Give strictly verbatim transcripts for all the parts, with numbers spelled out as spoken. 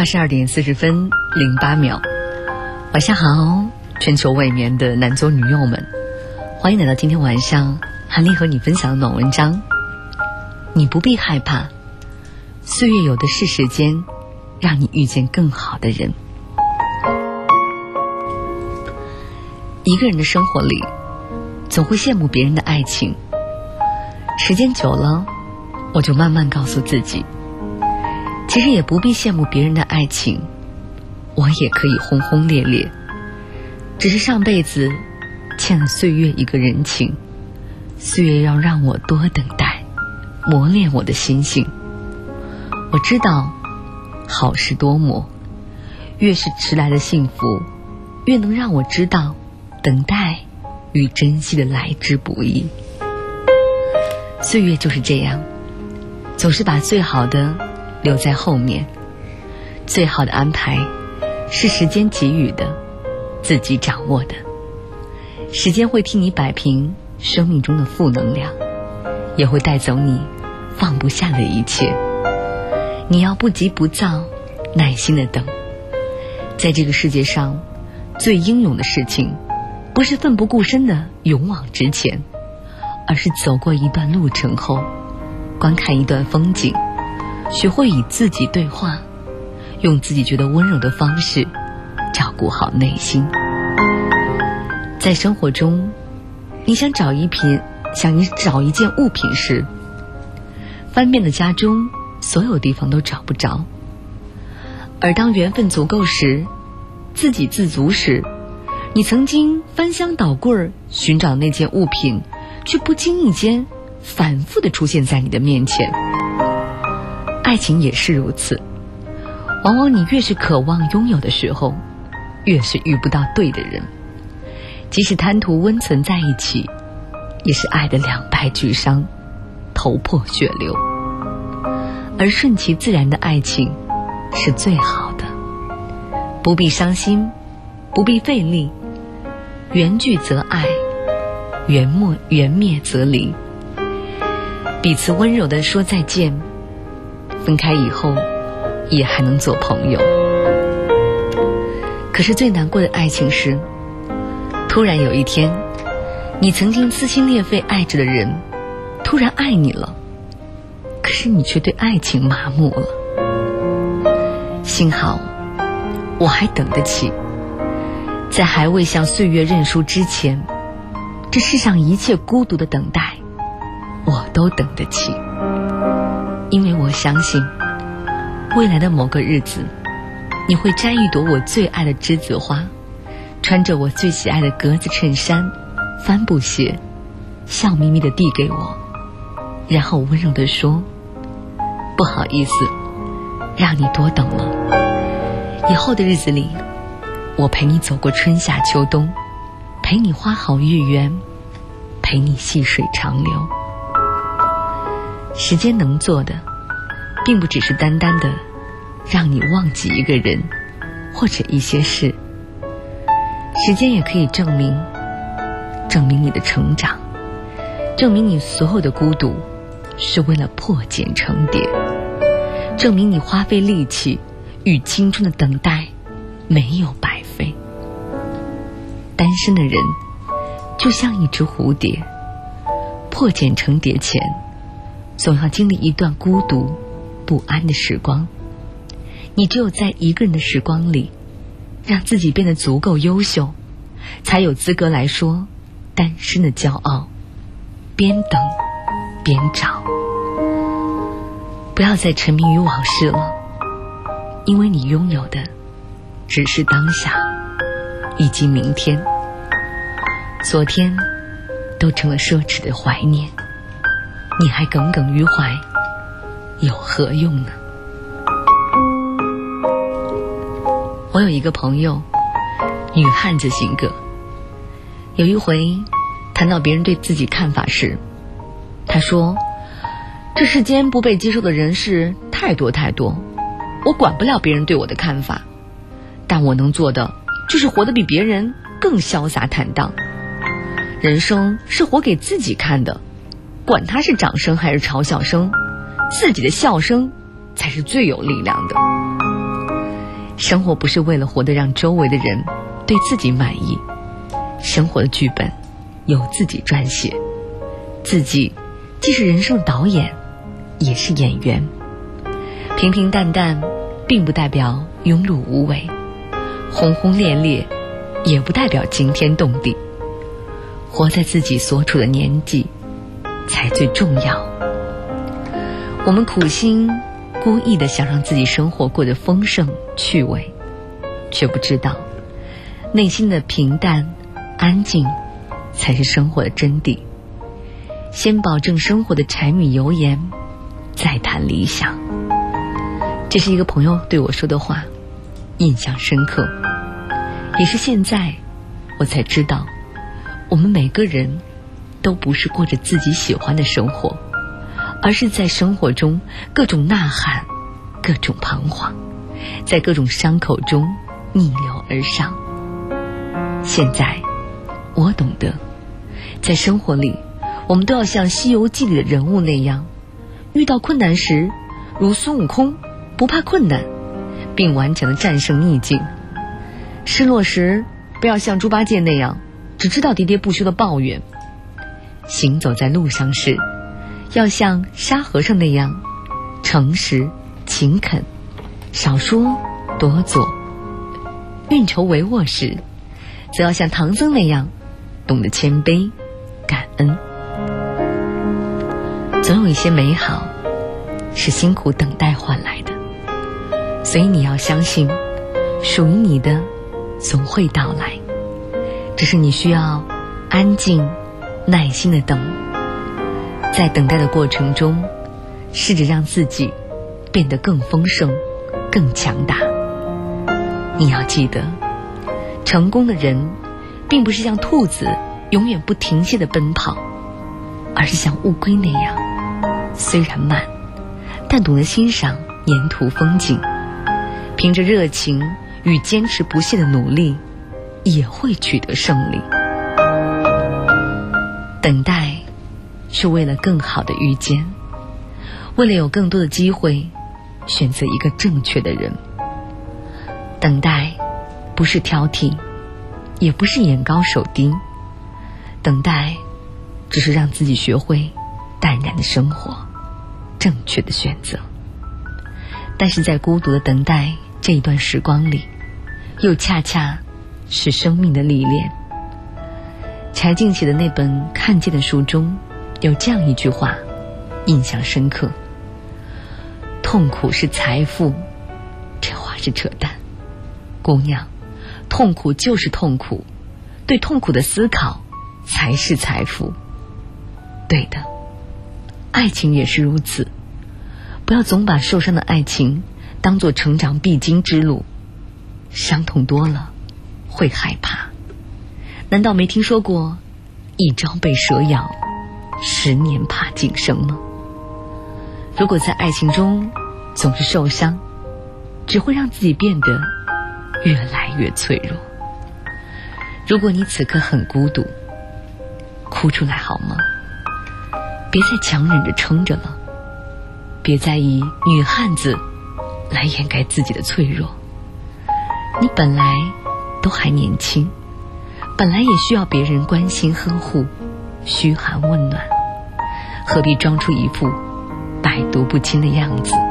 二十二点四十分零八秒，晚上好，全球未眠的男左女右们，欢迎来到今天晚上韩丽和你分享的暖文章。你不必害怕，岁月有的是时间，让你遇见更好的人。一个人的生活里，总会羡慕别人的爱情。时间久了，我就慢慢告诉自己，其实也不必羡慕别人的爱情，我也可以轰轰烈烈，只是上辈子欠了岁月一个人情，岁月要让我多等待，磨练我的心性。我知道好事多磨，越是迟来的幸福，越能让我知道等待与珍惜的来之不易。岁月就是这样，总是把最好的留在后面，最好的安排是时间给予的，自己掌握的。时间会替你摆平生命中的负能量，也会带走你放不下的一切。你要不急不躁，耐心的等。在这个世界上，最英勇的事情不是奋不顾身的勇往直前，而是走过一段路程后，观看一段风景，学会与自己对话，用自己觉得温柔的方式照顾好内心。在生活中，你想找一品想你找一件物品时，翻遍了家中所有地方都找不着。而当缘分足够时，自给自足时，你曾经翻箱倒柜寻找那件物品，却不经意间反复地出现在你的面前。爱情也是如此，往往你越是渴望拥有的时候，越是遇不到对的人。即使贪图温存在一起，也是爱的两败俱伤，头破血流。而顺其自然的爱情是最好的，不必伤心，不必费力，缘聚则爱，缘没缘灭则离。彼此温柔地说再见，分开以后也还能做朋友。可是最难过的爱情是，突然有一天，你曾经撕心裂肺爱着的人突然爱你了，可是你却对爱情麻木了。幸好我还等得起，在还未向岁月认输之前，这世上一切孤独的等待我都等得起。因为我相信未来的某个日子，你会摘一朵我最爱的栀子花，穿着我最喜爱的格子衬衫、帆布鞋，笑眯眯地递给我，然后温柔地说，不好意思让你多等了。以后的日子里，我陪你走过春夏秋冬，陪你花好月圆，陪你细水长流。时间能做的，并不只是单单的让你忘记一个人或者一些事，时间也可以证明证明你的成长，证明你所有的孤独是为了破茧成蝶，证明你花费力气与青春的等待没有白费。单身的人就像一只蝴蝶，破茧成蝶前总要经历一段孤独不安的时光。你只有在一个人的时光里，让自己变得足够优秀，才有资格来说单身的骄傲。边等边找，不要再沉迷于往事了，因为你拥有的只是当下以及明天，昨天都成了奢侈的怀念，你还耿耿于怀，有何用呢？我有一个朋友，女汉子性格。有一回谈到别人对自己看法时，他说，这世间不被接受的人事太多太多，我管不了别人对我的看法，但我能做的就是活得比别人更潇洒坦荡。人生是活给自己看的，管他是掌声还是嘲笑声，自己的笑声才是最有力量的。 生活不是为了活得让周围的人对自己满意，生活的剧本由自己撰写，自己既是人生导演，也是演员。平平淡淡并不代表庸碌无为，轰轰烈烈也不代表惊天动地。活在自己所处的年纪才最重要。我们苦心故意的想让自己生活过得丰盛趣味，却不知道内心的平淡安静才是生活的真谛。先保证生活的柴米油盐，再谈理想。这是一个朋友对我说的话，印象深刻。也是现在我才知道，我们每个人都不是过着自己喜欢的生活，而是在生活中各种呐喊，各种彷徨，在各种伤口中逆流而上。现在我懂得，在生活里我们都要像《西游记》里的人物那样，遇到困难时如孙悟空不怕困难，并顽强地战胜逆境；失落时不要像猪八戒那样只知道喋喋不休的抱怨；行走在路上时要像沙和尚那样诚实勤恳，少说多做；运筹帷幄时则要像唐僧那样懂得谦卑感恩。总有一些美好是辛苦等待换来的，所以你要相信，属于你的总会到来，只是你需要安静耐心的等。在等待的过程中，试着让自己变得更丰盛更强大。你要记得，成功的人并不是像兔子永远不停歇的奔跑，而是像乌龟那样，虽然慢，但懂得欣赏沿途风景，凭着热情与坚持不懈的努力，也会取得胜利。等待是为了更好的遇见，为了有更多的机会选择一个正确的人。等待不是挑剔，也不是眼高手低，等待只是让自己学会淡然的生活，正确的选择。但是在孤独的等待这一段时光里，又恰恰是生命的历练。柴静写的那本《看见》的书中有这样一句话印象深刻：痛苦是财富。这话是扯淡，姑娘，痛苦就是痛苦，对痛苦的思考才是财富。对的，爱情也是如此。不要总把受伤的爱情当作成长必经之路，伤痛多了会害怕。难道没听说过一朝被蛇咬，十年怕井绳吗？如果在爱情中总是受伤，只会让自己变得越来越脆弱。如果你此刻很孤独，哭出来好吗？别再强忍着撑着了，别再以女汉子来掩盖自己的脆弱。你本来都还年轻，本来也需要别人关心呵护嘘寒问暖，何必装出一副百毒不侵的样子？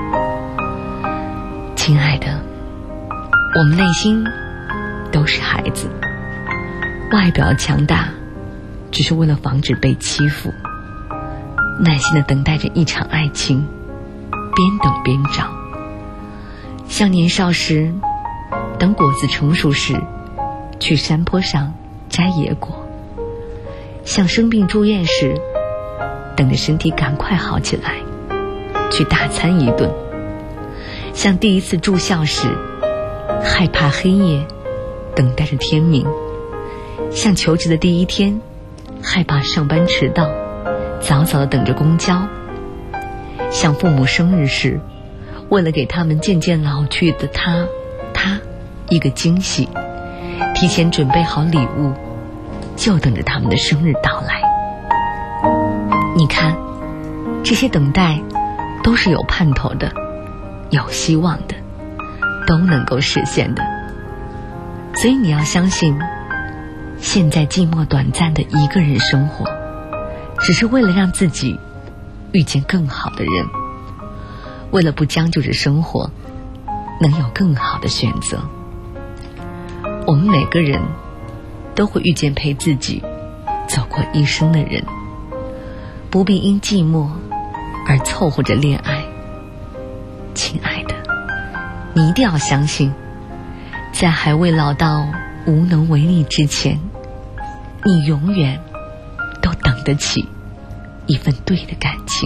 亲爱的，我们内心都是孩子，外表强大只是为了防止被欺负，耐心地等待着一场爱情，边等边找。像年少时等果子成熟时去山坡上摘野果，像生病住院时等着身体赶快好起来去大餐一顿，像第一次住校时害怕黑夜等待着天明，像求职的第一天害怕上班迟到早早地等着公交，像父母生日时为了给他们渐渐老去的他他一个惊喜，提前准备好礼物，就等着他们的生日到来。你看，这些等待都是有盼头的，有希望的，都能能够实现的。所以你要相信，现在寂寞短暂的一个人生活，只是为了让自己遇见更好的人，为了不将就着生活，能有更好的选择。我们每个人都会遇见陪自己走过一生的人，不必因寂寞而凑合着恋爱。亲爱的，你一定要相信，在还未老到无能为力之前，你永远都等得起一份对的感情。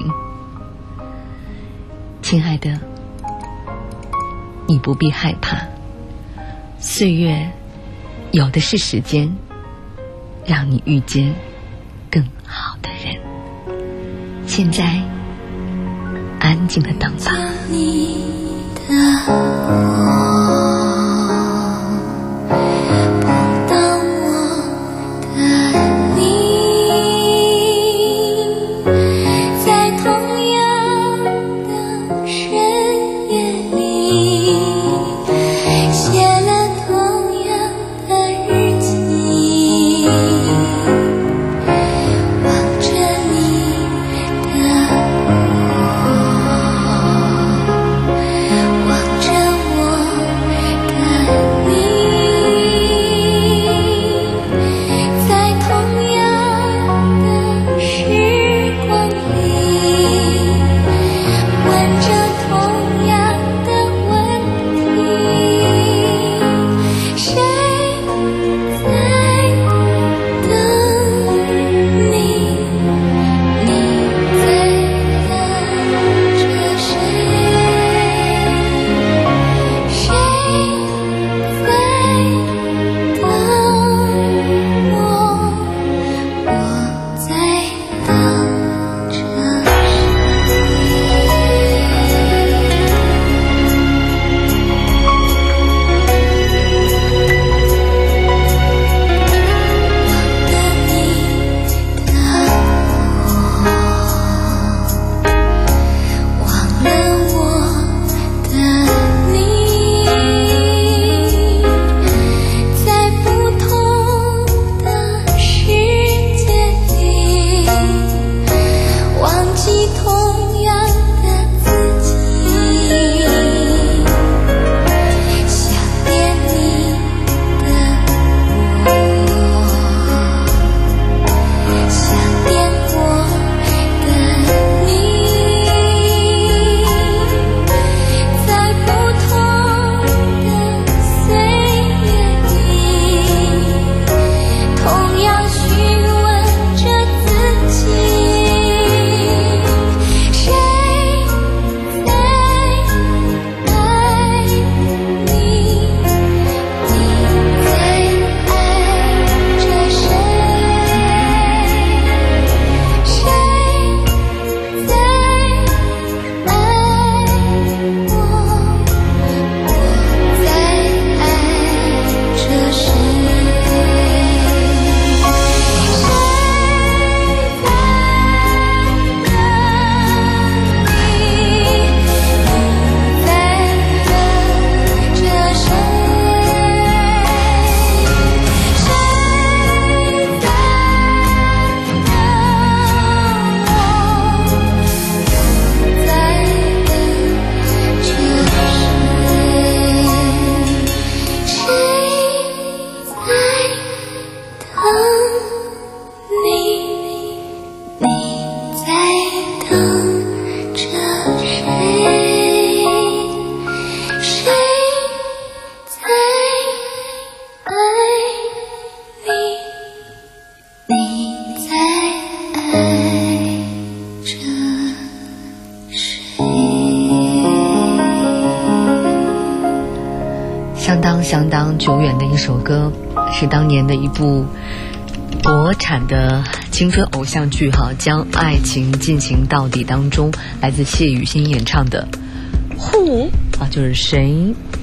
亲爱的，你不必害怕，岁月有的是时间，让你遇见更好的人。现在安静的等吧。 你的我相当相当久远的一首歌，是当年的一部国产的青春偶像剧哈，将爱情进行到底当中，来自谢雨欣演唱的《Who》啊，就是谁